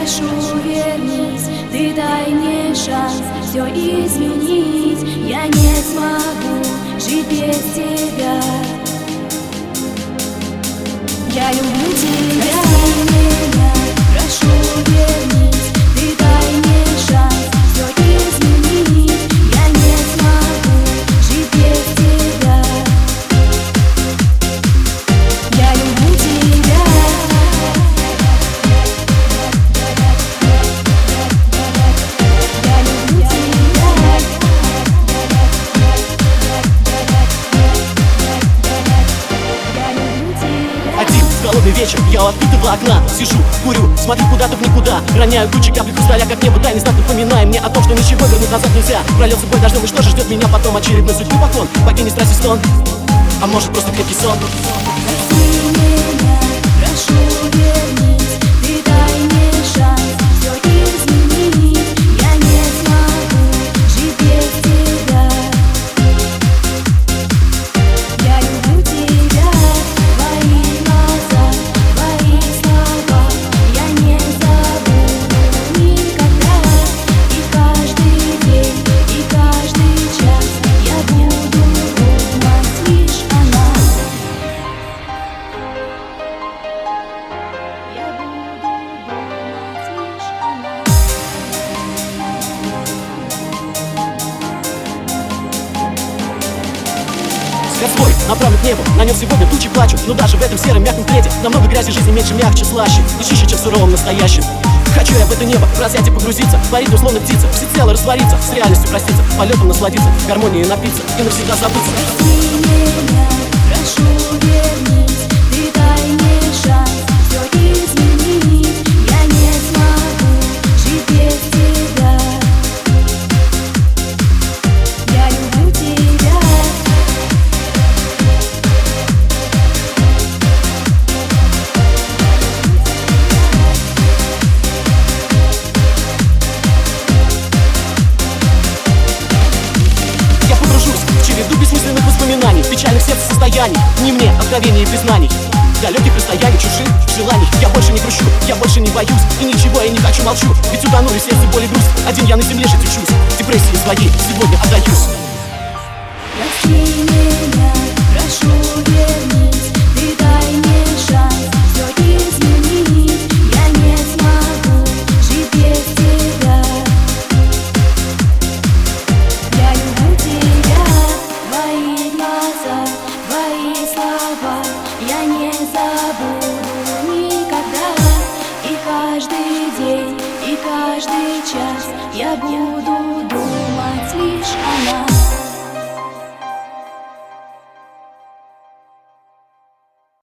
прошу, вернись, ты дай мне шанс все изменить. Я не смогу жить без тебя. Я люблю тебя. Прошу, вернись, ты дай мне шанс все изменить. Я не смогу жить без тебя. Я люблю тебя. Я люблю тебя. Я люблю тебя. Один холодный вечер, я у открытого окна сижу, курю, смотрю куда-то в никуда. Роняю тучи, капли хрусталя, как небо тайный знак, напоминая мне о том, что ничего вернуть назад нельзя. Прольется бой дождем, и что же ждет меня потом? Очередной судьбы поклон, покинет страсти сон, а может просто крепкий сон. Прости меня, прошу, вернись, ты дай мне шанс все изменить. Я не смогу жить без тебя. Я люблю тебя, твои глаза, твои слова. Я не забуду никогда. И каждый день, и каждый час я буду думать лишь о нас. Я буду думать лишь о нас. Взгляд свой направлен к небу, на нем сегодня тучи плачут. Но даже в этом сером мягком пледе намного грязи жизни меньше, мягче, слаще и чище, чем в суровом настоящем. Хочу я в это небо, в разряде погрузиться, парить условно птица, всецело раствориться, с реальностью проститься, полетом насладиться, гармонией напиться и навсегда забыться. Прости меня, прошу, вернись, ты дай мне шанс все изменить. Я не смогу жить без тебя. Я люблю тебя. Я погружусь в череду бессмысленных воспоминаний, печальных сердца состояний, не мне откровений и признаний, далеких расстояний, чужих желаний. Я больше не грущу, я больше не боюсь, и ничего я не хочу, молчу, ведь утонули в сердце боли груз. Один я на земле жить учусь, депрессии своей сегодня отдаюсь. Прости меня, прошу, вернись, ты дай мне шанс все изменить. Я не смогу жить без тебя. Я люблю тебя, твои глаза, твои слова. Я не забуду никогда. И каждый день, и каждый час я буду